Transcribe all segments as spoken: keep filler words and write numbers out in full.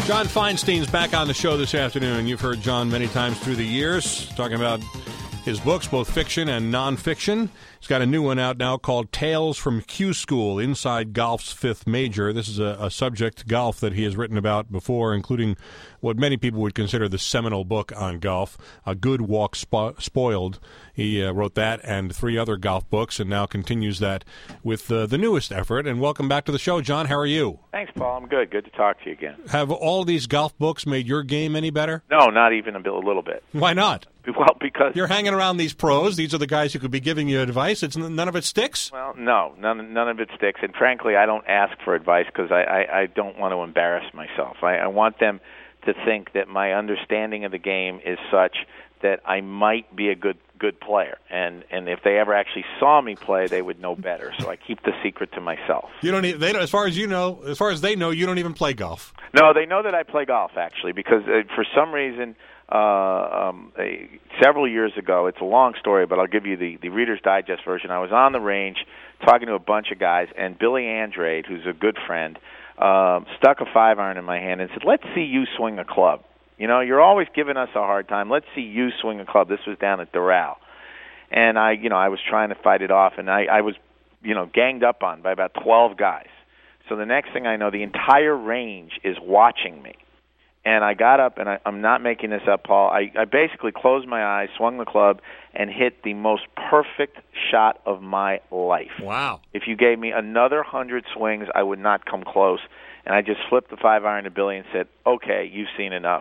John Feinstein's back on the show this afternoon. You've heard John many times through the years talking about his books, both fiction and nonfiction. He's got a new one out now called Tales from Q School, Inside Golf's Fifth Major. This is a, a subject, golf, that he has written about before, including what many people would consider the seminal book on golf, A Good Walk Spo- Spoiled. He uh, wrote that and three other golf books and now continues that with uh, the newest effort. And welcome back to the show, John. How are you? Thanks, Paul. I'm good. Good to talk to you again. Have all these golf books made your game any better? No, not even a, bit, a little bit. Why not? Well, because you're hanging around these pros. These are the guys who could be giving you advice. It's none of it sticks. Well, no, none none of it sticks. And frankly, I don't ask for advice because I, I, I don't want to embarrass myself. I, I want them to think that my understanding of the game is such that I might be a good good player. And and if they ever actually saw me play, they would know better. So I keep the secret to myself. You don't. Even, they don't, as far as you know, as far as they know, you don't even play golf. No, they know that I play golf actually because uh, for some reason. Uh, um, a, several years ago, it's a long story, but I'll give you the, the Reader's Digest version. I was on the range talking to a bunch of guys, and Billy Andrade, who's a good friend, um, stuck a five iron in my hand and said, "Let's see you swing a club. You know, you're always giving us a hard time. Let's see you swing a club." This was down at Doral, and I, you know, I was trying to fight it off, and I, I was, you know, ganged up on by about twelve guys. So the next thing I know, the entire range is watching me. And I got up, and I, I'm not making this up, Paul. I, I basically closed my eyes, swung the club, and hit the most perfect shot of my life. Wow. If you gave me another hundred swings, I would not come close. And I just flipped the five iron to Billy and said, "Okay, you've seen enough."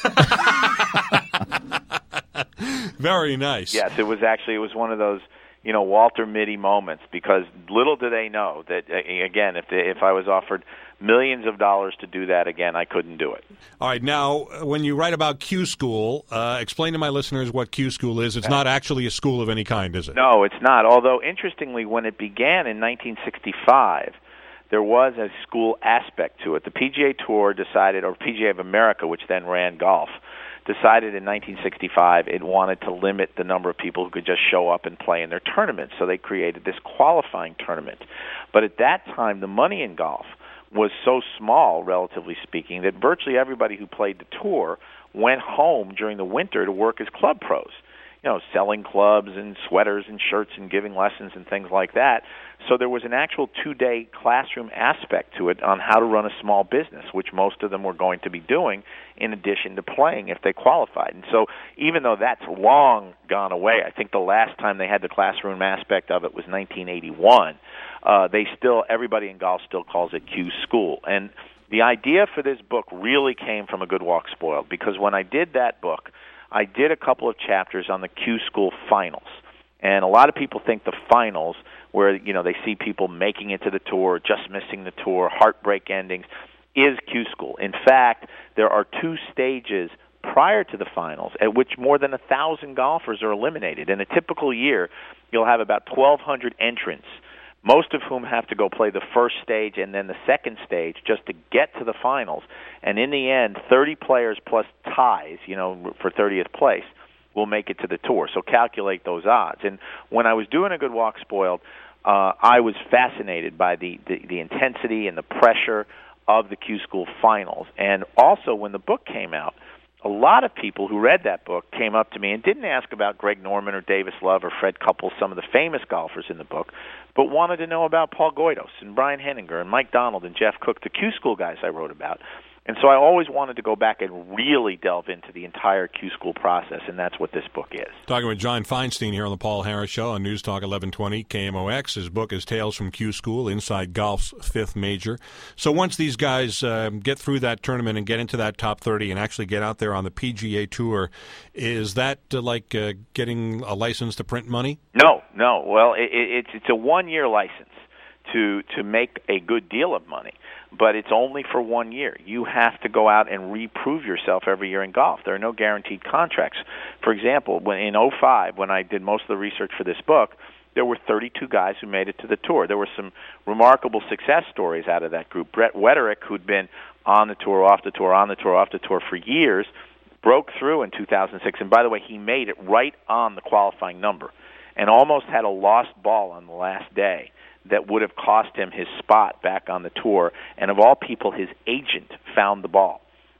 Very nice. Yes, it was actually, it was one of those, you know, Walter Mitty moments, because little do they know that, again, if they, if I was offered millions of dollars to do that again, I couldn't do it. All right. Now, when you write about Q School, uh, explain to my listeners what Q School is. It's not actually a school of any kind, is it? No, it's not. Although, interestingly, when it began in nineteen sixty-five, there was a school aspect to it. The P G A Tour decided, or P G A of America, which then ran golf, decided in nineteen sixty-five it wanted to limit the number of people who could just show up and play in their tournaments. So they created this qualifying tournament. But at that time, the money in golf was so small, relatively speaking, that virtually everybody who played the tour went home during the winter to work as club pros, you know, selling clubs and sweaters and shirts and giving lessons and things like that. So there was an actual two-day classroom aspect to it on how to run a small business, which most of them were going to be doing in addition to playing if they qualified. And so even though that's long gone away, I think the last time they had the classroom aspect of it was nineteen eighty-one, uh, they still, everybody in golf still calls it Q School. And the idea for this book really came from A Good Walk Spoiled, because when I did that book, I did a couple of chapters on the Q School finals. And a lot of people think the finals, where, you know, they see people making it to the tour, just missing the tour, heartbreak endings, is Q School. In fact, there are two stages prior to the finals at which more than a thousand golfers are eliminated. In a typical year, you'll have about twelve hundred entrants, most of whom have to go play the first stage and then the second stage just to get to the finals. And in the end, thirty players plus ties, you know, for thirtieth place, will make it to the tour. So calculate those odds. And when I was doing A Good Walk Spoiled, uh, I was fascinated by the, the, the intensity and the pressure of the Q School finals. And also, when the book came out, a lot of people who read that book came up to me and didn't ask about Greg Norman or Davis Love or Fred Couples, some of the famous golfers in the book, but wanted to know about Paul Goydos and Brian Henninger and Mike Donald and Jeff Cook, the Q School guys I wrote about. And so I always wanted to go back and really delve into the entire Q School process, and that's what this book is. Talking with John Feinstein here on the Paul Harris Show on News Talk eleven twenty K M O X. His book is Tales from Q School, Inside Golf's Fifth Major. So once these guys uh, get through that tournament and get into that top thirty and actually get out there on the P G A Tour, is that uh, like uh, getting a license to print money? No, no. Well, it, it's it's a one-year license to to make a good deal of money. But it's only for one year. You have to go out and reprove yourself every year in golf. There are no guaranteed contracts. For example, when in oh five, when I did most of the research for this book, there were thirty-two guys who made it to the tour. There were some remarkable success stories out of that group. Brett Wetterick, who'd been on the tour, off the tour, on the tour, off the tour for years, broke through in two thousand six. And by the way, he made it right on the qualifying number and almost had a lost ball on the last day that would have cost him his spot back on the tour. And of all people, his agent found the ball.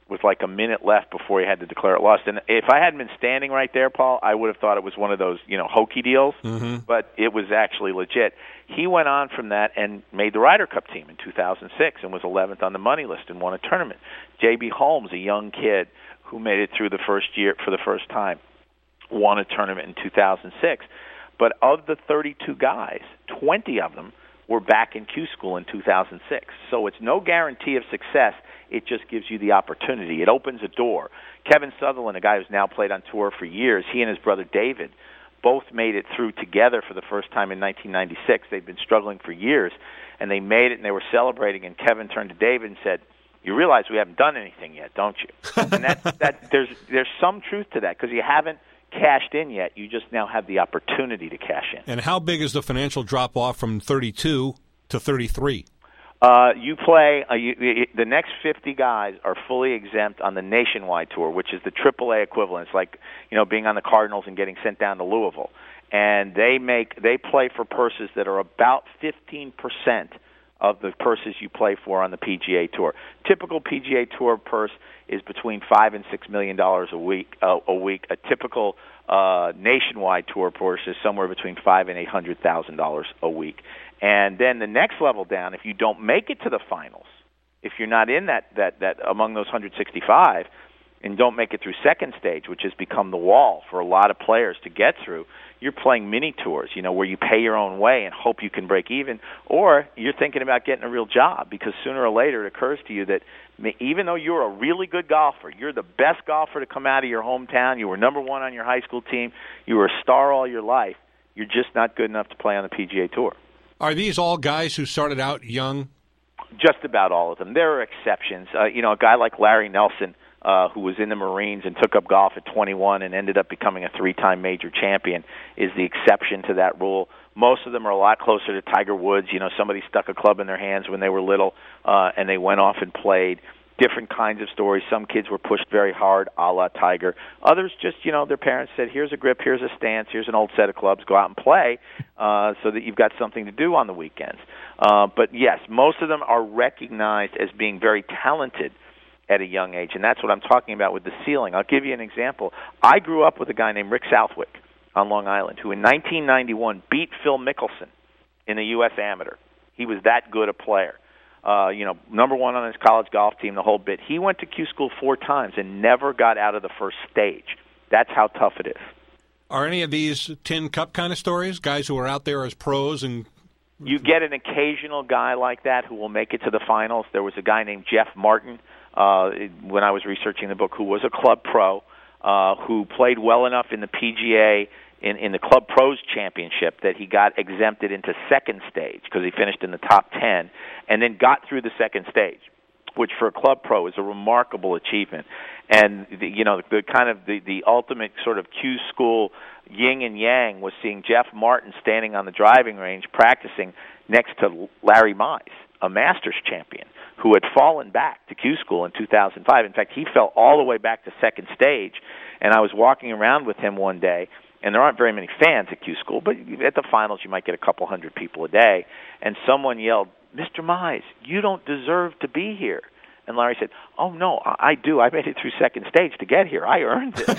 with like a minute left before he had to declare it lost. And if I hadn't been standing right there, Paul, I would have thought it was one of those, you know, hokey deals, mm-hmm. but it was actually legit. He went on from that and made the Ryder Cup team in two thousand six and was eleventh on the money list and won a tournament. J B. Holmes, a young kid who made it through the first year for the first time, won a tournament in two thousand six. But of the thirty-two guys, twenty of them were back in Q School in two thousand six. So it's no guarantee of success. It just gives you the opportunity. It opens a door. Kevin Sutherland, a guy who's now played on tour for years, he and his brother David both made it through together for the first time in nineteen ninety-six. They've been struggling for years, and they made it, and they were celebrating, and Kevin turned to David and said, "You realize we haven't done anything yet, don't you?" And that, that, there's, there's some truth to that, because you haven't cashed in yet. You just now have the opportunity to cash in. And how big is the financial drop-off from thirty-two to thirty-three? Uh, you play, uh, you, you, the next fifty guys are fully exempt on the Nationwide Tour, which is the triple A equivalent. It's like, you know, being on the Cardinals and getting sent down to Louisville. And they make, they play for purses that are about fifteen percent of the purses you play for on the P G A Tour. Typical P G A Tour purse is between five and six million dollars a week. Uh, a week. A typical uh, Nationwide Tour purse is somewhere between five and eight hundred thousand dollars a week. And then the next level down, if you don't make it to the finals, if you're not in that that that among those one hundred sixty-five, and don't make it through second stage, which has become the wall for a lot of players to get through, you're playing mini tours, you know, where you pay your own way and hope you can break even, or you're thinking about getting a real job, because sooner or later it occurs to you that even though you're a really good golfer, you're the best golfer to come out of your hometown, you were number one on your high school team, you were a star all your life, you're just not good enough to play on the P G A Tour. Are these all guys who started out young? Just about all of them. There are exceptions. Uh, you know, a guy like Larry Nelson, uh, who was in the Marines and took up golf at twenty-one and ended up becoming a three-time major champion, is the exception to that rule. Most of them are a lot closer to Tiger Woods. You know, somebody stuck a club in their hands when they were little, uh, and they went off and played. Different kinds of stories. Some kids were pushed very hard, a la Tiger. Others just, you know, their parents said, here's a grip, here's a stance, here's an old set of clubs, go out and play, uh, so that you've got something to do on the weekends. Uh, but, yes, most of them are recognized as being very talented at a young age, and that's what I'm talking about with the ceiling. I'll give you an example. I grew up with a guy named Rick Southwick on Long Island, who in nineteen ninety-one beat Phil Mickelson in the U S Amateur. He was that good a player. Uh, you know, number one on his college golf team, the whole bit. He went to Q School four times and never got out of the first stage. That's how tough it is. Are any of these Tin Cup kind of stories, guys who are out there as pros? And you get an occasional guy like that who will make it to the finals. There was a guy named Jeff Martin, uh, when I was researching the book, who was a club pro, uh, who played well enough in the P G A in, in the Club Pros Championship that he got exempted into second stage because he finished in the top ten, and then got through the second stage, which for a club pro is a remarkable achievement. And the, you know, the kind of the, the ultimate sort of Q School yin and yang was seeing Jeff Martin standing on the driving range practicing next to Larry Mize, a Masters champion, who had fallen back to Q School in two thousand five. In fact, he fell all the way back to second stage, and I was walking around with him one day, and there aren't very many fans at Q School, but at the finals you might get a couple hundred people a day, and someone yelled, "Mister Mize, you don't deserve to be here." And Larry said, "Oh, no, I do. I made it through second stage to get here. I earned it."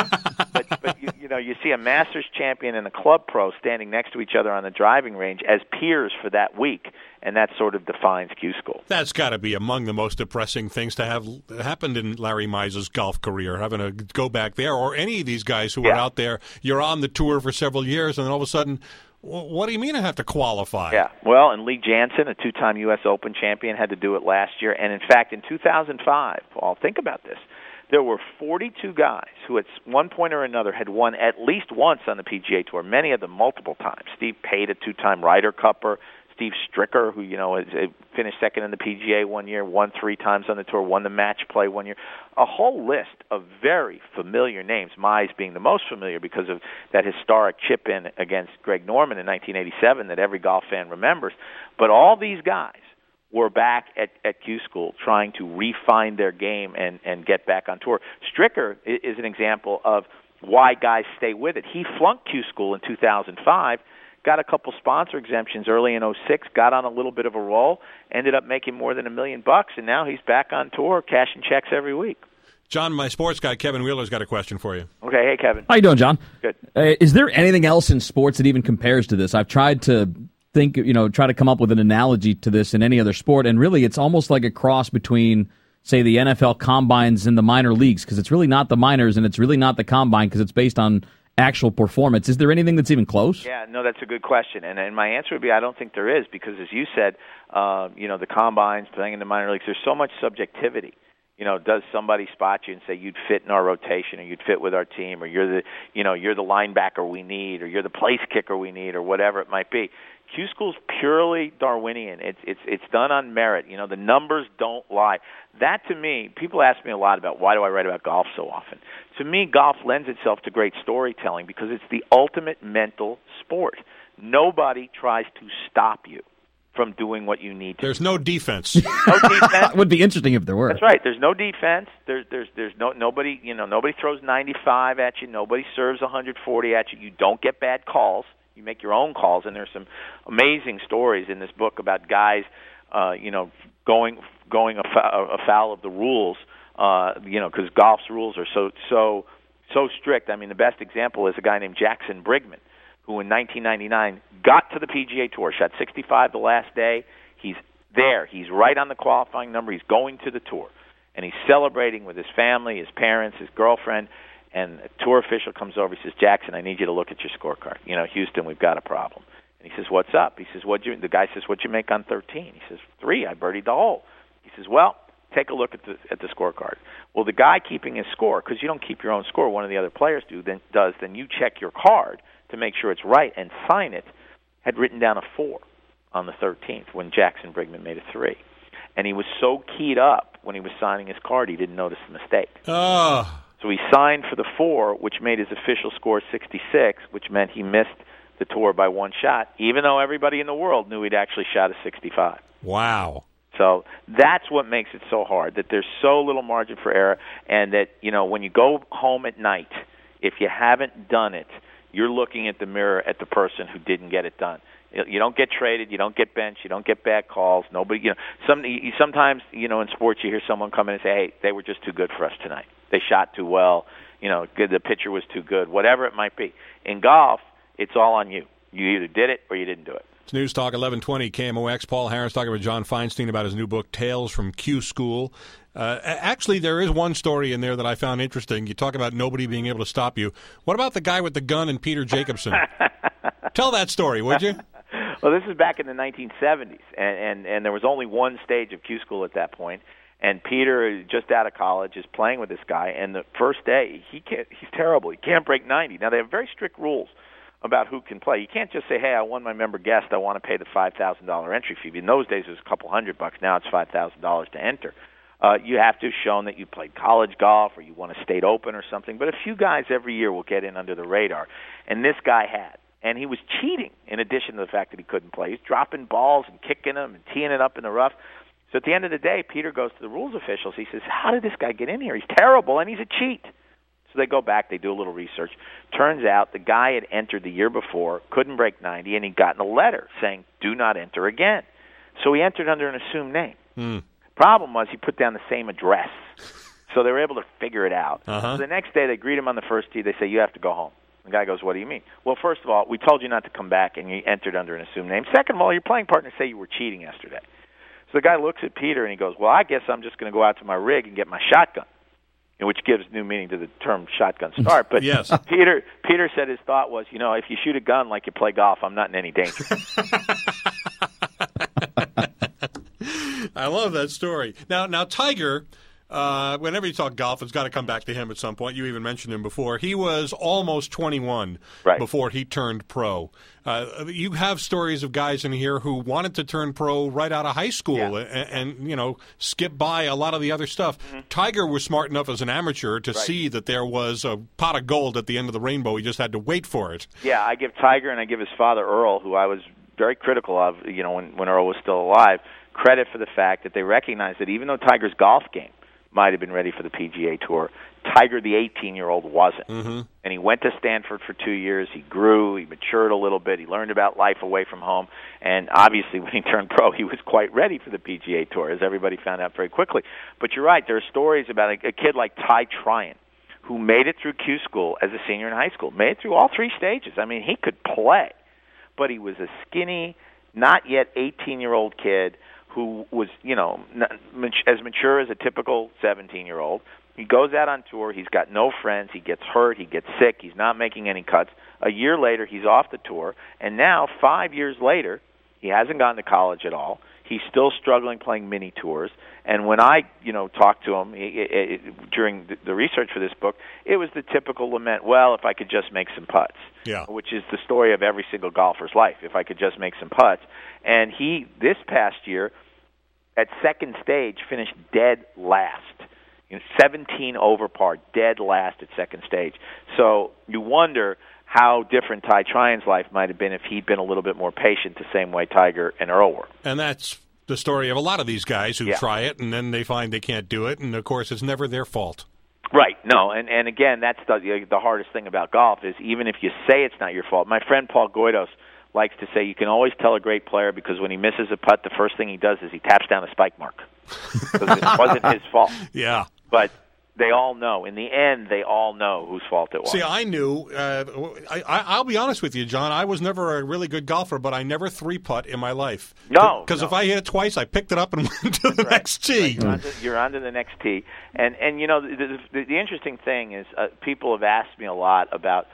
but but you, you know, you see a Masters champion and a club pro standing next to each other on the driving range as peers for that week, and that sort of defines Q School. That's got to be among the most depressing things to have happened in Larry Mize's golf career, having to go back there, or any of these guys who yeah. are out there. You're on the tour for several years, and then all of a sudden, what do you mean I have to qualify? Yeah, well, and Lee Janzen, a two-time U S Open champion, had to do it last year. And, in fact, in two thousand five, Paul, think about this, there were forty-two guys who at one point or another had won at least once on the P G A Tour, many of them multiple times. Steve Pate, a two-time Ryder Cupper, Steve Stricker, who, you know, has finished second in the P G A one year, won three times on the tour, won the match play one year. A whole list of very familiar names, Mize being the most familiar because of that historic chip-in against Greg Norman in nineteen eighty-seven that every golf fan remembers. But all these guys were back at, at Q School trying to refine their game and, and get back on tour. Stricker is an example of why guys stay with it. He flunked Q School in two thousand five, got a couple sponsor exemptions early in oh six, got on a little bit of a roll, ended up making more than a million bucks, and now he's back on tour, cashing checks every week. John, my sports guy, Kevin Wheeler's got a question for you. Okay, hey, Kevin. How you doing, John? Good. Uh, is there anything else in sports that even compares to this? I've tried to think, you know, try to come up with an analogy to this in any other sport, and really it's almost like a cross between, say, the N F L combines and the minor leagues, because it's really not the minors and it's really not the combine because it's based on actual performance. Is there anything that's even close? Yeah, no, that's a good question. And, and my answer would be I don't think there is, because as you said, uh, you know, the combines, playing in the minor leagues, there's so much subjectivity. You know, does somebody spot you and say you'd fit in our rotation, or you'd fit with our team, or you're the, you know, you're the linebacker we need, or you're the place kicker we need, or whatever it might be. Q School's purely Darwinian. It's it's it's done on merit. You know, the numbers don't lie. That, to me, people ask me a lot about why do I write about golf so often. To me, golf lends itself to great storytelling because it's the ultimate mental sport. Nobody tries to stop you from doing what you need to. There's no defense. No defense. It would be interesting if there were. That's right. There's no defense. There's there's there's no nobody. You know, nobody throws ninety-five at you. Nobody serves one hundred forty at you. You don't get bad calls. You make your own calls, and there's some amazing stories in this book about guys, uh, you know, going going afoul, afoul of the rules. Uh, you know, because golf's rules are so so so strict. I mean, the best example is a guy named Jackson Brigman, who in nineteen ninety-nine got to the P G A Tour, shot sixty-five the last day. He's there. He's right on the qualifying number. He's going to the tour, and he's celebrating with his family, his parents, his girlfriend. And a tour official comes over. He says, "Jackson, I need you to look at your scorecard. You know, Houston, we've got a problem." And he says, "What's up?" He says, "What you?" The guy says, "What'd you make on thirteen?" He says, "Three. I birdied the hole." He says, "Well, take a look at the at the scorecard." Well, the guy keeping his score, because you don't keep your own score, one of the other players do, then does. Then you check your card to make sure it's right and sign it. Had written down a four on the thirteenth when Jackson Brigman made a three, and he was so keyed up when he was signing his card he didn't notice the mistake. Oh. So he signed for the four, which made his official score sixty-six, which meant he missed the tour by one shot, even though everybody in the world knew he'd actually shot a sixty-five. Wow. So that's what makes it so hard, that there's so little margin for error, and that, you know, when you go home at night, if you haven't done it, you're looking at the mirror at the person who didn't get it done. You don't get traded, you don't get benched, you don't get bad calls. Nobody, you know, some you, sometimes, you know, in sports you hear someone come in and say, "Hey, they were just too good for us tonight. They shot too well. You know, the pitcher was too good." Whatever it might be. In golf, it's all on you. You either did it or you didn't do it. It's News Talk eleven twenty K M O X. Paul Harris talking with John Feinstein about his new book, Tales from Q School. Uh, actually, there is one story in there that I found interesting. You talk about nobody being able to stop you. What about the guy with the gun and Peter Jacobson? Tell that story, would you? Well, this is back in the nineteen seventies, and, and, and there was only one stage of Q School at that point. And Peter, just out of college, is playing with this guy. And the first day, he can't, he's terrible. He can't break ninety. Now, they have very strict rules about who can play. You can't just say, "Hey, I won my member guest. I want to pay the five thousand dollars entry fee." In those days, it was a couple hundred bucks. Now it's five thousand dollars to enter. Uh, you have to have shown that you played college golf or you won a state open or something. But a few guys every year will get in under the radar. And this guy had. And he was cheating in addition to the fact that he couldn't play. He's dropping balls and kicking them and teeing it up in the rough. So at the end of the day, Peter goes to the rules officials. He says, "How did this guy get in here? He's terrible, and he's a cheat." So they go back. They do a little research. Turns out the guy had entered the year before, couldn't break ninety, and he'd gotten a letter saying, "Do not enter again." So he entered under an assumed name. Mm. Problem was he put down the same address. So they were able to figure it out. Uh-huh. So the next day they greet him on the first tee. They say, "You have to go home." The guy goes, "What do you mean?" "Well, first of all, we told you not to come back, and you entered under an assumed name. Second of all, your playing partners say you were cheating yesterday." So the guy looks at Peter, and he goes, "Well, I guess I'm just going to go out to my rig and get my shotgun," which gives new meaning to the term shotgun start. But yes. Peter Peter said his thought was, you know, if you shoot a gun like you play golf, I'm not in any danger. I love that story. Now, now Tiger, uh, whenever you talk golf, it's got to come back to him at some point. You even mentioned him before. He was almost twenty-one right. before he turned pro. Uh, you have stories of guys in here who wanted to turn pro right out of high school yeah. and, and, you know, skip by a lot of the other stuff. Mm-hmm. Tiger was smart enough as an amateur to right. see that there was a pot of gold at the end of the rainbow. He just had to wait for it. Yeah, I give Tiger and I give his father, Earl, who I was very critical of, you know, when, when Earl was still alive, credit for the fact that they recognized that even though Tiger's golf game might have been ready for the P G A Tour. Tiger, the eighteen-year-old, wasn't. Mm-hmm. And he went to Stanford for two years. He grew. He matured a little bit. He learned about life away from home. And obviously, when he turned pro, he was quite ready for the P G A Tour, as everybody found out very quickly. But you're right. There are stories about a, a kid like Ty Tryon, who made it through Q school as a senior in high school, made it through all three stages. I mean, he could play. But he was a skinny, not yet eighteen-year-old kid who was, you know, as mature as a typical seventeen-year-old. He goes out on tour. He's got no friends. He gets hurt. He gets sick. He's not making any cuts. A year later, he's off the tour. And now, five years later, he hasn't gone to college at all. He's still struggling playing mini tours. And when I, you know, talked to him he, he, during the research for this book, it was the typical lament, well, if I could just make some putts, yeah. which is the story of every single golfer's life, if I could just make some putts. And he, this past year, at second stage, finished dead last. You know, seventeen over par, dead last at second stage. So you wonder how different Ty Tryon's life might have been if he'd been a little bit more patient, the same way Tiger and Earl were. And that's the story of a lot of these guys who yeah. try it, and then they find they can't do it, and, of course, it's never their fault. Right. No, and, and again, that's the, the hardest thing about golf is even if you say it's not your fault. My friend Paul Goydos likes to say you can always tell a great player because when he misses a putt, the first thing he does is he taps down a spike mark because it wasn't his fault. Yeah. But they all know. In the end, they all know whose fault it was. See, I knew. Uh, I, I, I'll be honest with you, John. I was never a really good golfer, but I never three-putt in my life. No. Because no. if I hit it twice, I picked it up and went to the right. next tee. Right. You're, on to, you're on to the next tee. And, and you know, the, the, the interesting thing is uh, people have asked me a lot about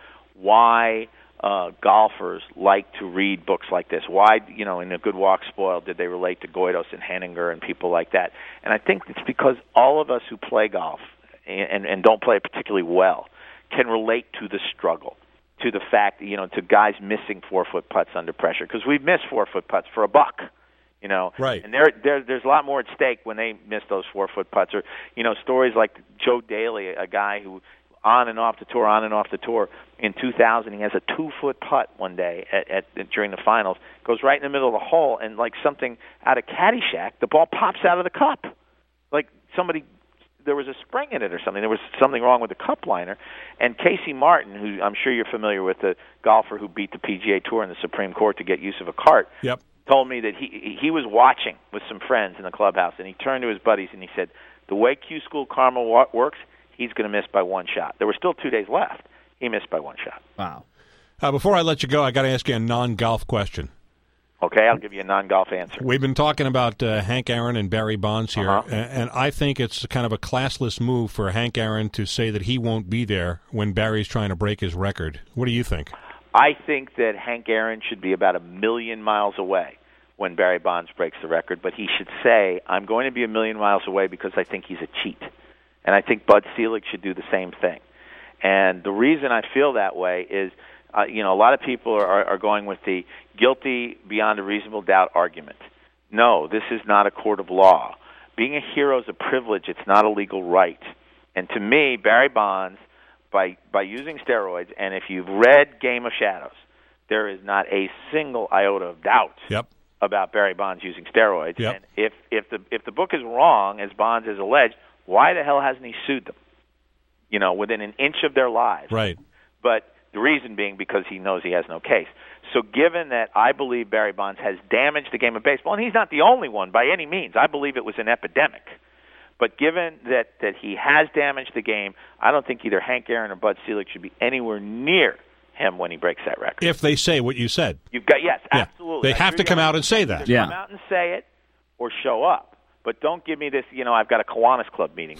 why uh, golfers like to read books like this. Why, you know, in A Good Walk Spoiled, did they relate to Goydos and Henninger and people like that? And I think it's because all of us who play golf, And, and don't play it particularly well, can relate to the struggle, to the fact, you know, to guys missing four-foot putts under pressure. Because we've missed four-foot putts for a buck, you know. Right. And there, there, there's a lot more at stake when they miss those four-foot putts. Or, you know, stories like Joe Daly, a guy who on and off the tour, on and off the tour. In two thousand, he has a two-foot putt one day at, at during the finals, goes right in the middle of the hole, and like something out of Caddyshack, the ball pops out of the cup. Like somebody... there was a spring in it or something. There was something wrong with the cup liner. And Casey Martin, who I'm sure you're familiar with, the golfer who beat the P G A Tour in the Supreme Court to get use of a cart, yep. told me that he he was watching with some friends in the clubhouse, and he turned to his buddies and he said, the way Q School Karma works, he's going to miss by one shot. There were still two days left. He missed by one shot. Wow. Uh, before I let you go, I got to ask you a non-golf question. Okay, I'll give you a non-golf answer. We've been talking about uh, Hank Aaron and Barry Bonds here, uh-huh. and, and I think it's kind of a classless move for Hank Aaron to say that he won't be there when Barry's trying to break his record. What do you think? I think that Hank Aaron should be about a million miles away when Barry Bonds breaks the record, but he should say, I'm going to be a million miles away because I think he's a cheat. And I think Bud Selig should do the same thing. And the reason I feel that way is, uh, you know, a lot of people are, are going with the guilty beyond a reasonable doubt argument. No, this is not a court of law. Being a hero is a privilege. It's not a legal right. And to me, Barry Bonds, by by using steroids, and if you've read Game of Shadows, there is not a single iota of doubt yep. about Barry Bonds using steroids. Yep. And if if the if the book is wrong, as Bonds has alleged, why the hell hasn't he sued them? You know, within an inch of their lives. Right. But the reason being because he knows he has no case. So given that I believe Barry Bonds has damaged the game of baseball, and he's not the only one by any means. I believe it was an epidemic. But given that, that he has damaged the game, I don't think either Hank Aaron or Bud Selig should be anywhere near him when he breaks that record. If they say what you said. You've got yes, yeah. absolutely. They have to come out and say that. Either yeah. Come out and say it or show up. But don't give me this, you know, I've got a Kiwanis Club meeting.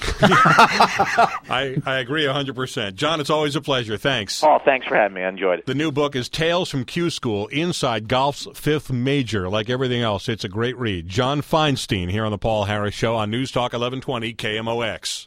I, I agree one hundred percent. John, it's always a pleasure. Thanks. Paul, thanks for having me. I enjoyed it. The new book is Tales from Q School, Inside Golf's Fifth Major. Like everything else, it's a great read. John Feinstein here on the Paul Harris Show on News Talk eleven twenty K M O X.